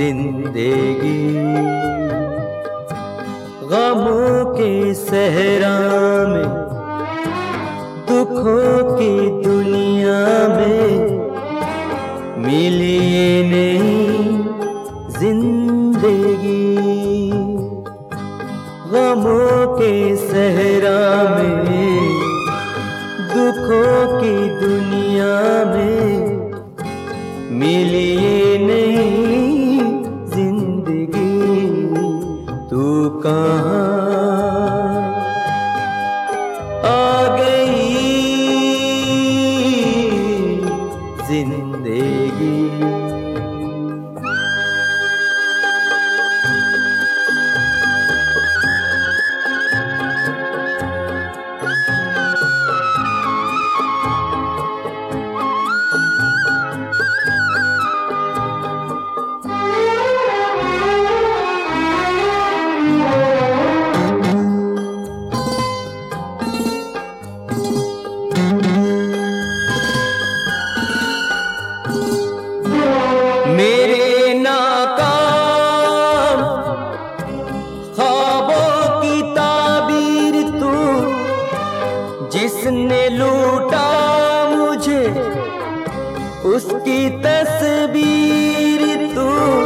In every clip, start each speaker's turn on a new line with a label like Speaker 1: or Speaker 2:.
Speaker 1: जिंदगी गमों के सहरा में, दुखों की दुनिया में मिली ये नई जिंदगी। गमों के सहरा में, दुखों की दुनिया में मिली ये नई जिंदगी। तू कहाँ आ गई जिंदगी। मेरे नाकाम ख्वाबों की ताबीर तू, जिसने लूटा मुझे उसकी तस्वीर तू।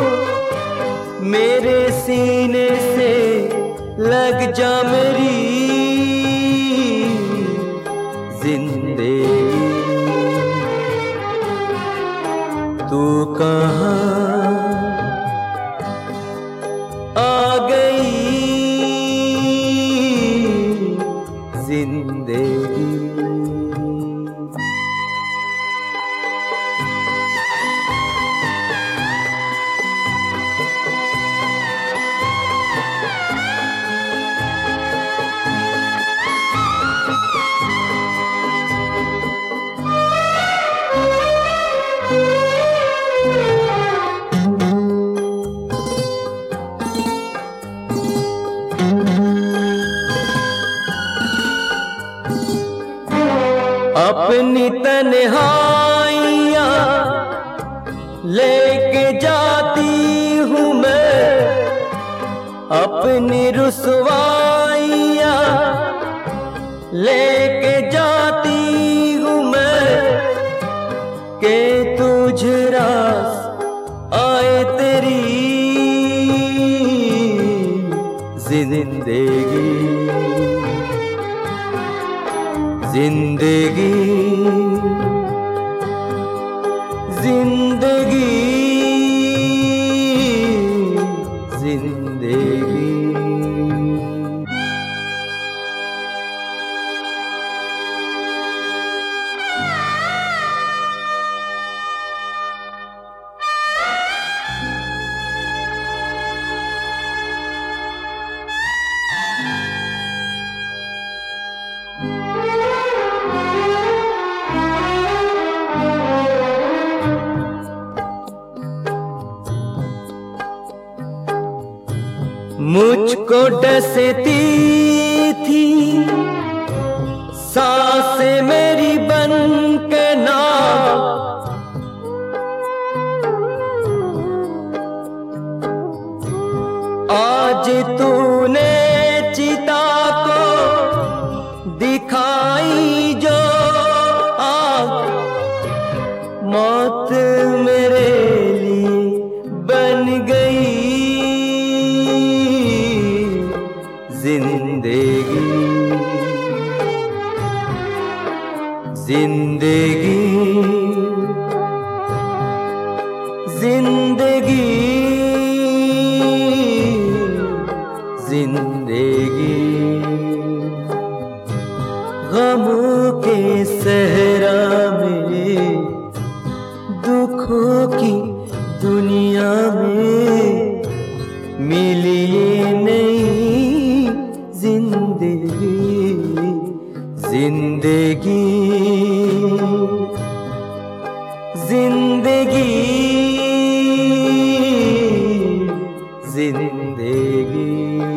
Speaker 1: मेरे सीने से लग जा मेरी जिंदगी। तू कहाँ आ गई जिंदगी। अपनी तन्हाइयाँ लेके जाती हूँ मैं, अपनी रुसवाइयाँ लेके जाती हूँ मैं, के तुझ रास आए तेरी जिंदगी। जिंदगी जिंदगी जिंदगी। मुझको डसती थी सांसें मेरी बन के नाव, आज तूने चिता को दिखाई जो आग, मौत मेरे लिए बन गई जिंदगी। जिंदगी जिंदगी जिंदगी। गमों के सहरा में, दुखों की दुनिया में मिली ये नई जिंदगी। जिंदगी जिंदगी जिंदगी।